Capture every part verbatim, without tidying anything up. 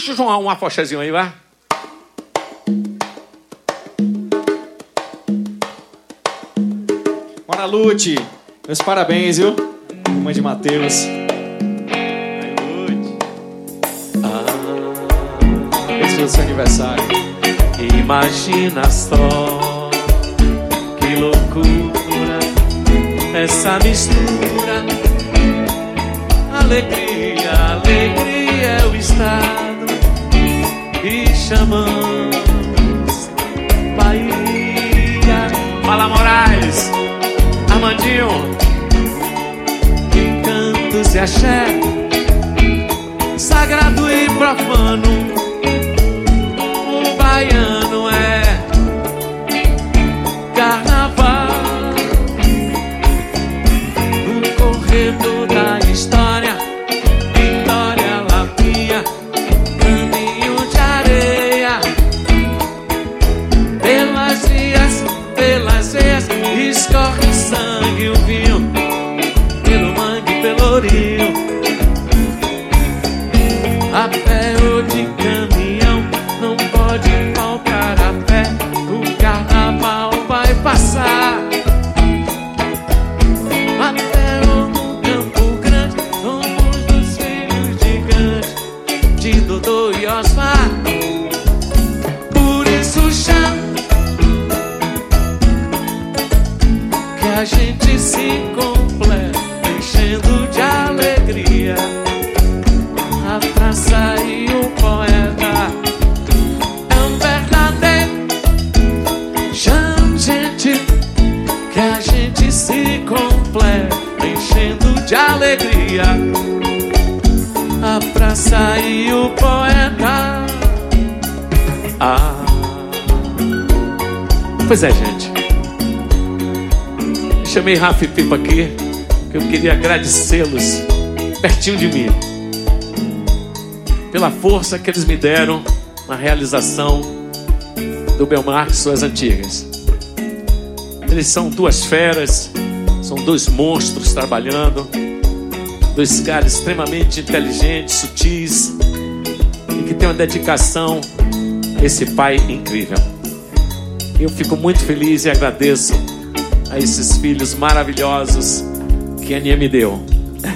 Puxa, João, um afoxezinho aí, vai. Bora, Lute. Meus parabéns, viu? Mãe de Mateus. Ai, Lute. Ah, esse foi o seu aniversário. Imagina só, que loucura, essa mistura. Alegria, alegria é o estado que chamamos Bahia. Fala, Moraes, Armandinho, encantos e axé, sagrado e profano. O baiano é carnaval, no corredor da história, Vitória, Lapinha, caminho de areia, pelas vias, pelas veias, escorre o sangue, o vinho, pelo mangue, pelo rio, a pé ou de caminhão, não pode faltar a pé, o carnaval vai passar. Até no Campo Grande, somos dos filhos de Gandhi, de Dodô e Osmar. Por isso chama que a gente se completa, enchendo de alegria a praça e o poeta. É um verdadeiro chama, gente, que a gente se completa, enchendo de alegria a praça e o poeta. Ah, pois é, gente. Chamei Rafa e Pipa aqui, que eu queria agradecê-los pertinho de mim pela força que eles me deram na realização do Belmarque Suas Antigas. Eles são duas feras, são dois monstros trabalhando, dois caras extremamente inteligentes, sutis e que têm uma dedicação a esse pai incrível. Eu fico muito feliz e agradeço a esses filhos maravilhosos que a Aninha me deu.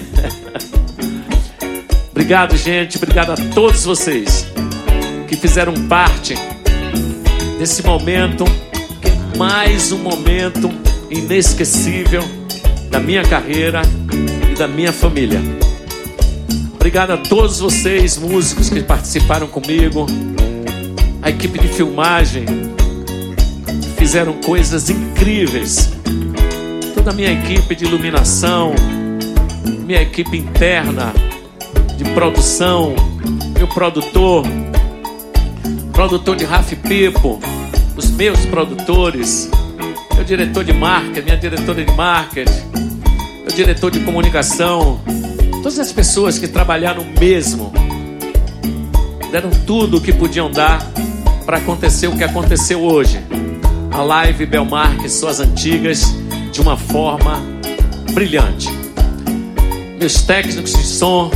Obrigado, gente, obrigado a todos vocês que fizeram parte desse momento, que é mais um momento inesquecível da minha carreira e da minha família. Obrigado a todos vocês, músicos que participaram comigo, a equipe de filmagem, que fizeram coisas incríveis, toda a minha equipe de iluminação, minha equipe interna de produção, meu produtor, produtor de Rafa e Pipo, os meus produtores, meu diretor de marketing, minha diretora de marketing, meu diretor de comunicação, todas as pessoas que trabalharam mesmo, deram tudo o que podiam dar para acontecer o que aconteceu hoje. A live Belmarque Suas Antigas de uma forma brilhante. Meus técnicos de som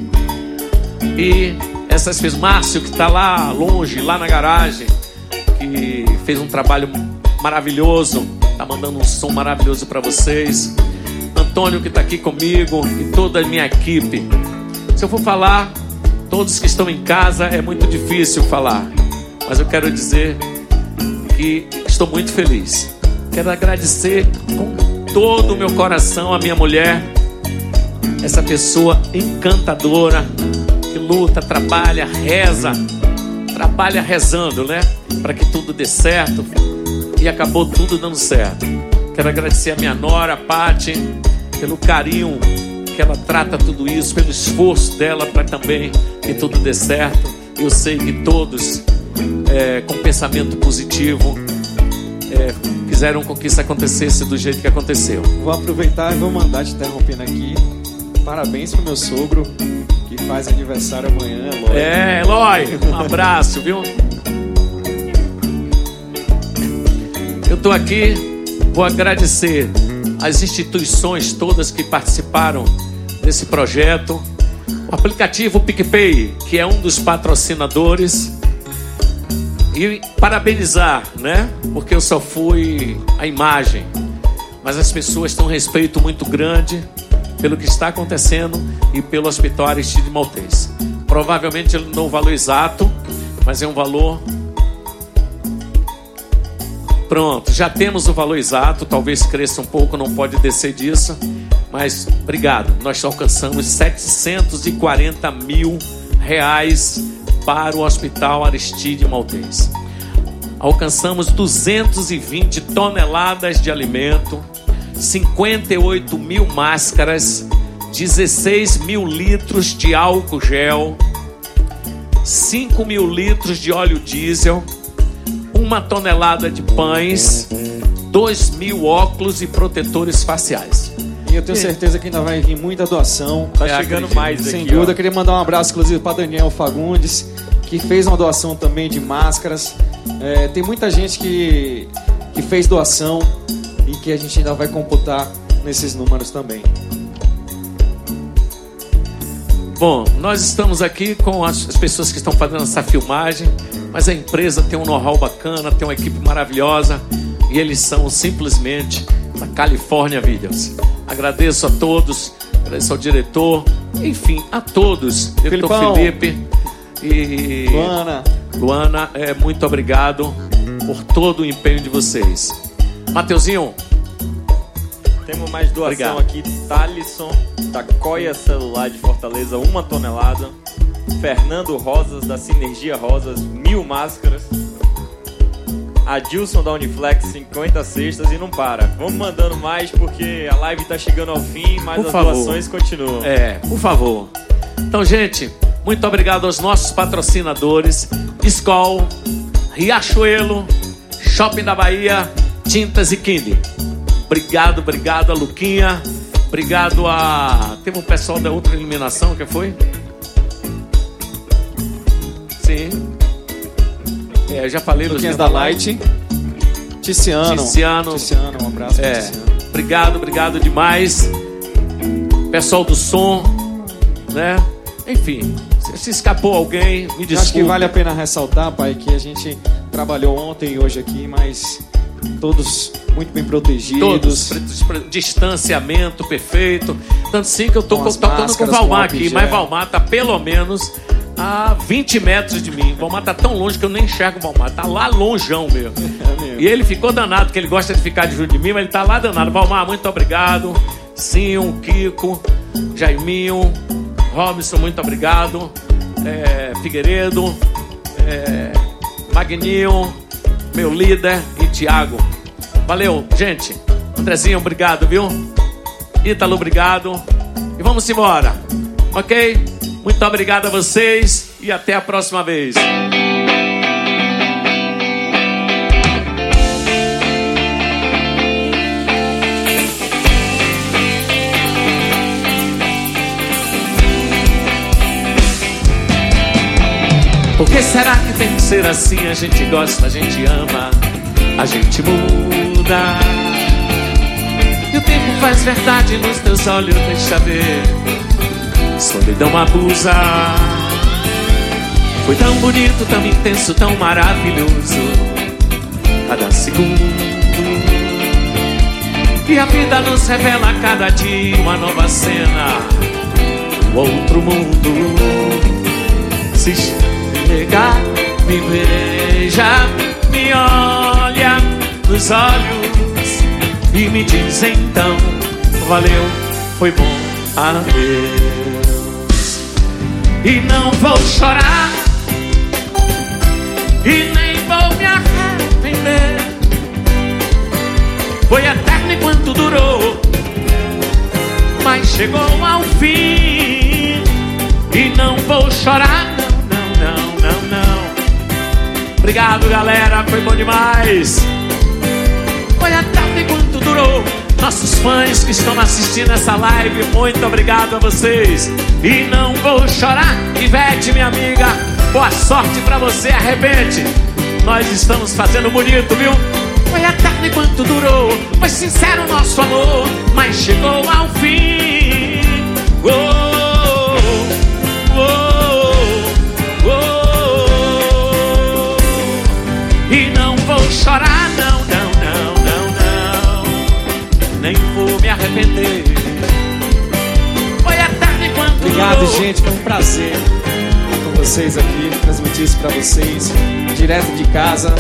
e essas pessoas, Márcio que está lá longe, lá na garagem, que fez um trabalho maravilhoso, está mandando um som maravilhoso para vocês. Antônio que está aqui comigo e toda a minha equipe. Se eu for falar, todos que estão em casa, é muito difícil falar, mas eu quero dizer que estou muito feliz. Quero agradecer com todo o meu coração a minha mulher, essa pessoa encantadora, que luta, trabalha, reza, trabalha rezando, né? Para que tudo dê certo. E acabou tudo dando certo. Quero agradecer a minha nora, Pati, pelo carinho que ela trata tudo isso, pelo esforço dela para também que tudo dê certo. Eu sei que todos, é, com pensamento positivo, é, fizeram com que isso acontecesse do jeito que aconteceu. Vou aproveitar e vou mandar te interrompendo aqui. Parabéns pro meu sogro, que faz aniversário amanhã, Eloy. É, Eloy, um abraço, viu? Eu tô aqui, vou agradecer as instituições todas que participaram desse projeto, O aplicativo PicPay, que é um dos patrocinadores. E parabenizar, né? Porque eu só fui a imagem. Mas as pessoas têm um respeito muito grande pelo que está acontecendo e pelo Hospital Aristide Maltês. Provavelmente ele não dá o valor exato, mas é um valor... Pronto, já temos o valor exato, talvez cresça um pouco, não pode descer disso, mas obrigado. Nós alcançamos setecentos e quarenta mil reais para o Hospital Aristide Maltês. Alcançamos duzentas e vinte toneladas de alimento, cinquenta e oito mil máscaras, dezesseis mil litros de álcool gel, cinco mil litros de óleo diesel, uma tonelada de pães, dois mil óculos e protetores faciais. E eu tenho certeza que ainda vai vir muita doação. Tá é, chegando acredito. mais Sem aqui. dúvida, ó. queria mandar um abraço, inclusive, para Daniel Fagundes, que fez uma doação também de máscaras. É, tem muita gente que, que fez doação e que a gente ainda vai computar nesses números também. Bom, nós estamos aqui com as pessoas que estão fazendo essa filmagem, mas a empresa tem um know-how bacana, tem uma equipe maravilhosa e eles são simplesmente da California Videos. Agradeço a todos, agradeço ao diretor, enfim, a todos, diretor Filipão, Felipe e Luana. Luana, é, muito obrigado por todo o empenho de vocês. Mateuzinho. Temos mais doação Obrigado. aqui. Thalisson, da Coia Celular de Fortaleza, uma tonelada. Fernando Rosas, da Sinergia Rosas, mil máscaras. Adilson, da Uniflex, cinquenta cestas e não para. Vamos mandando mais porque a live tá chegando ao fim, mas por as favor. doações continuam. É, por favor. Então, gente, muito obrigado aos nossos patrocinadores. Skol, Riachuelo, Shopping da Bahia, Tintas e Kine. Obrigado, obrigado a Luquinha. Obrigado a... Teve um pessoal da outra iluminação, que foi? Sim. É, eu já falei dos Luquinhas da Light. Ticiano. Ticiano. Ticiano, um abraço é. para Ticiano. Obrigado, obrigado demais. Pessoal do som, né? Enfim, se escapou alguém, me desculpe. Acho que vale a pena ressaltar, pai, que a gente trabalhou ontem e hoje aqui, mas todos muito bem protegidos. Todos, distanciamento perfeito. Tanto sim que eu tô com tocando com o Valmar aqui, mas Valmar tá pelo menos a vinte metros de mim. O Valmar tá tão longe que eu nem enxergo o Valmar. Tá lá longeão mesmo. É mesmo. E ele ficou danado, porque ele gosta de ficar de junto de mim, mas ele tá lá danado. Valmar, muito obrigado. Sim, Kiko, Jaiminho, Robson, muito obrigado. É, Figueiredo, é, Magninho, meu líder e Thiago. Valeu, gente. Andrezinho, obrigado, viu? Ítalo, obrigado. E vamos embora, ok? Muito obrigado a vocês e até a próxima vez. Por que será que tem que ser assim? A gente gosta, a gente ama, a gente muda. E o tempo faz verdade nos teus olhos, deixa ver. Solidão abusa. Foi tão bonito, tão intenso, tão maravilhoso cada segundo. E a vida nos revela a cada dia uma nova cena, um outro mundo. Se chega, me beija, me olha nos olhos e me diz então: valeu, foi bom, adeus. E não vou chorar e nem vou me arrepender. Foi eterno enquanto durou, mas chegou ao fim. E não vou chorar, não, não, não, não. Obrigado, galera, foi bom demais. Foi eterno enquanto durou. Nossos fãs que estão assistindo essa live, muito obrigado a vocês. E não vou chorar, Ivete, minha amiga, boa sorte pra você, arrebente. Nós estamos fazendo bonito, viu? Foi eterno enquanto durou, foi sincero nosso amor, mas chegou ao fim. Oh, chorar, não, não, não, não, não. Nem vou me arrepender. Foi eterno enquanto Obrigado, durou. gente, foi um prazer estar com vocês aqui, transmitir isso pra vocês, direto de casa.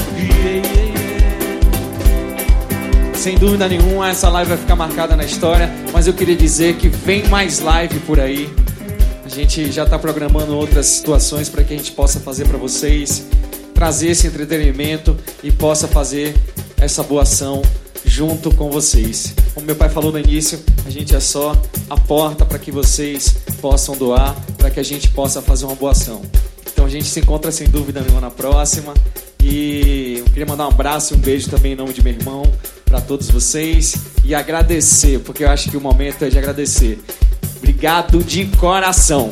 Sem dúvida nenhuma, essa live vai ficar marcada na história, mas eu queria dizer que vem mais live por aí. A gente já está programando outras situações para que a gente possa fazer para vocês, trazer esse entretenimento e possa fazer essa boa ação junto com vocês. Como meu pai falou no início, a gente é só a porta para que vocês possam doar, para que a gente possa fazer uma boa ação. Então a gente se encontra sem dúvida nenhuma na próxima. E eu queria mandar um abraço e um beijo também em nome de meu irmão para todos vocês e agradecer, porque eu acho que o momento é de agradecer. Obrigado de coração.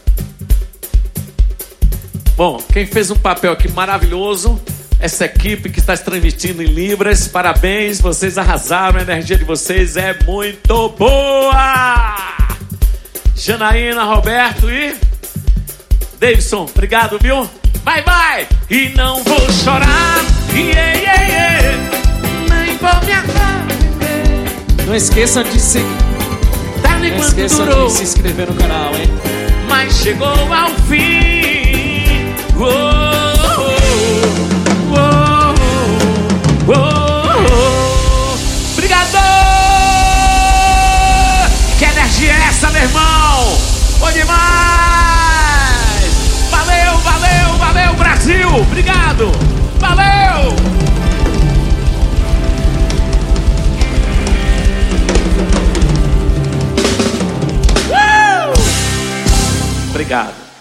Bom, quem fez um papel aqui maravilhoso, essa equipe que está transmitindo em Libras, parabéns, vocês arrasaram, a energia de vocês é muito boa. Janaína, Roberto e Davidson, obrigado, viu? Vai, vai! E não vou chorar, yeah, yeah, yeah. Nem vou me arrepender. Não esqueçam de se... Não esqueçam durou, de se inscrever no canal, hein? mas chegou ao fim. Oh, oh, oh, oh, oh. Obrigado! Que energia é essa, meu irmão? Bom demais! Valeu, valeu, valeu, Brasil! Obrigado! Valeu! Uh! Obrigado.